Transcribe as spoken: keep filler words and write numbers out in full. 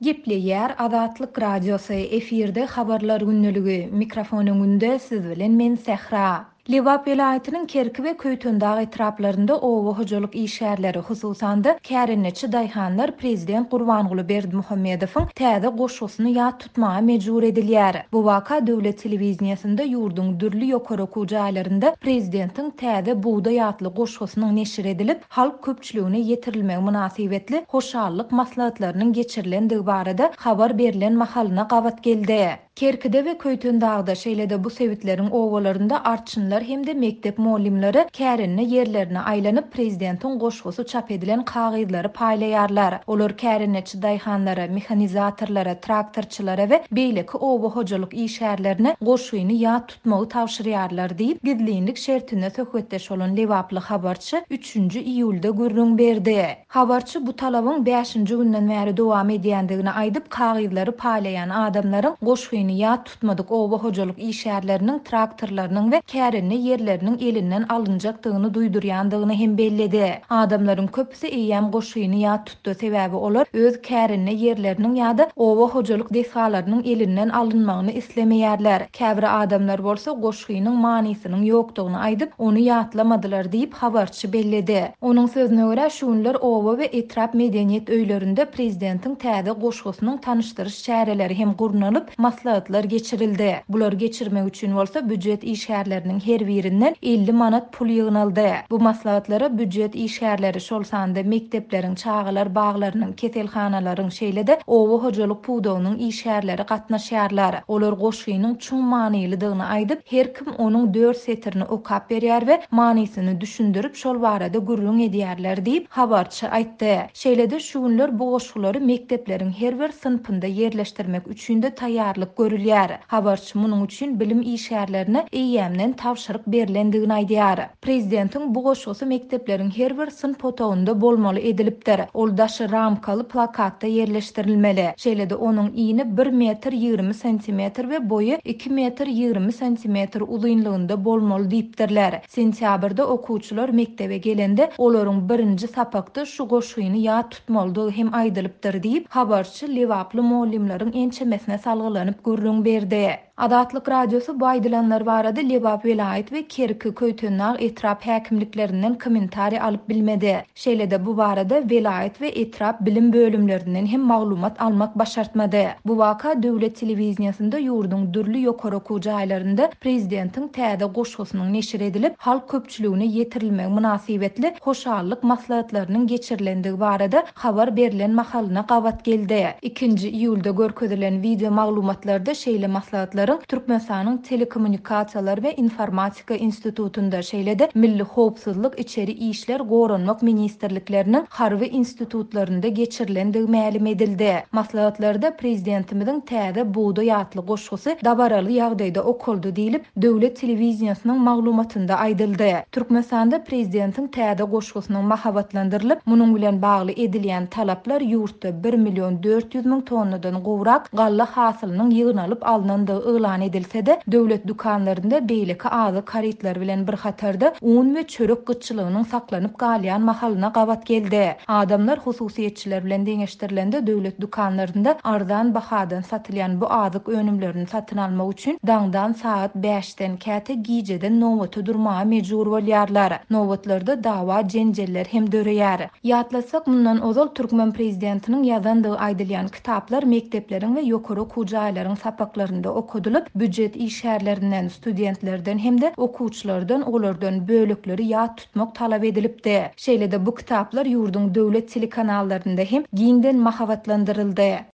Gepleýär Azatlyk Radiosu efirde habarlar günneligi mikrofonuňda siz bilen men Sehra. Liwap vilayatynyň Kerki we Köýtündagy etraplarynda owa hojalyk işgärleri hususanda kärinneçi daýhanlar prezident Gurbanguly Berdimuhammedowyň täze goşgusyny ýat tutmaga mejbur edilýär. Bu waka döwlet telewizionysynda ýurdun dürli ýokary kujaýlarynda prezidentiň täze buğda ýatly goşgusynyň neşir edilip, halk köpçüligine ýetirilmegi münasibetli hoşallyk maslahatlarynyň geçirilenligi barada habar berilen mahalyna gawat geldi. Kerkide we Köýtündagda şeýlede bu sewitleriň owalarynda artçynlar hemde mektep muallimleri kärinne yerlerine aýlanyp prezidentiň goşgusy çap edilen kagyzlary paýlaýarlar. Olar kärinneçi daýhanlara, mehanizatorlara, traktorçylara we beýleki owa hojalyk işgärlerine goşgyny ýat tutmagy tawşyrýarlar diýip gizlinlik şertine söhbetdeş bolan Liwaply habarçy üçünji iýulda gürrüň berdi. Habarçy bu talabyň beşinji günden bäri dowam edýändigini aýdyp kagyzlary paýlaýan adamlaryň goşgy ýat tutmadyk owa hojalyk işgärleriniň traktorlarynyň we kärinne yerleriniň elinden alınjakdygyny duýdurýandygyny hem belledi. Adamlaryň köpüsi eýem goşgyny ýat tutdy sebäbi olar öz kärinne yerleriniň ýa-da owa hojalyk desalarynyň elinden alynmagyny islemeýärler. Käbir adamlar bolsa goşgynyň manysynyň ýokdugyny aýdyp ony ýatlamadylar diýip habarçy belledi. Onuň sözüne görä şunlar owa we etrap medeniýet öýlerinde prezidentiň täze goşgusynyň tanışdyryş çäreleri hem gurnulyp maslahatlar geçirildi. Bular geçirmek üçin bolsa büdjet işgärleriniň her birinden elli manat pul ýygnaldy. Bu maslahatlara büdjet işgärleri şolsanda mektepleriň, çağalar baglarynyň, keselhanalaryň şeýlede owa hojalyk puwdawynyň işgärleri gatnaşýarlar. Olar goşgynyň çuň manylydygyny aýdyp, her kim onuň dört setirini okap berýär we manysyny düşündirip şol barada gürrüň edýärler diýip habarçy aýtdy. Şeýlede şu günler bu goşgulary mektepleriň her bir sınıfynda yerleşdirmek üçin de taýýarlyk görülýär. Habarçy munyň üçin bilim işgärlerine eýämden tawşyryk berilendigini aýdýar. Prezidentiň bu goşgusy mektepleriň her bir sınıf otagynda bolmaly edilipdir. Ol daşy ramkaly plakatda yerleşdirilmeli. Şeýlede onuň iňi bir metr ýygrimi sentimetr we boýy iki metr ýygrimi sentimetr uzunlygynda bolmaly diýipdirler. Sentýabrda okuwçylar mektebe gelende olaryň birinji sapakda şu goşgyny ýat tutmalydygy hem aýdylypdyr diýip habarçy Liwaply muallimleriň ençemesine salgylanyp gürrüň berdi. Azatlyk Radiosu bu aýdylanlar barada Liwap vilayet we Kerki Köýtündag etrap häkimliklerinden kommentari alyp bilmedi. Şeýlede bu barada vilayet we etrap bilim bölümlerinden hem maglumat almak başartmady. Bu waka döwlet telewizionysynda ýurdun dürli ýokary kujaýlarynda prezidentiň täze goşgusynyň neşir edilip, halk köpçüligine ýetirilmegi münasibetli hoşallyk maslahatlarynyň geçirilenligi barada habar berilen mahalyna gawat geldi. ikinji iýulda görkezelen video maglumatlarda şeýle maslahatlar Türkmenistanyň Telekommunikasiýalar we Informatika institutunda şeýlede Milli Howpsuzlyk içeri işler goranmak ministrlikleriniň harby institutlarynda geçirilendigi ma'lum edildi. Maslahatlarda prezidentimiziň täze buğda ýatly goşgusy dabaraly ýagdaýda okuldy diýilip, döwlet telewizionsynyň maglumatynda aýdyldy. Türkmenistanda prezidentiň täze goşgusynyň mahabatlandyrylyp, munyň bilen bagly edilýän talaplar ýurtda bir million dört ýüz miň tonnadan gowrak galla hasylynyň ýygnalyp alınandygy elan edilse-de döwlet dukanlarynda beýleki azy karitler bilen bir hatarda un we çörek gytçylygynyň saklanyp galýan mahalyna gawat geldi. Adamlar hususiýetçiler bilen deňeşdirilende döwlet dukanlarynda arzan bahadan satylýan bu azyk önümlerini satyn almak üçin daňdan saat beşden käte gijeden nowata durmaga mejbur bolýarlar. Nowatlarda dawa jenjeller hem döreýär. Ýatlasak mundan ozal Türkmen prezidentiniň ýazandygy aýdylýan kitaplар mektepleriň we ýokary kujaýlaryň sapaklarynda okudylyp, büdjet işgärlerinden, studentlerden hem de okuwçylardan olardan bölükleri ýat tutmak talap edilipdi. Şeýlede bu kitaplar ýurdun döwlet telekanallarynda hem giňden mahabatlandyryldy.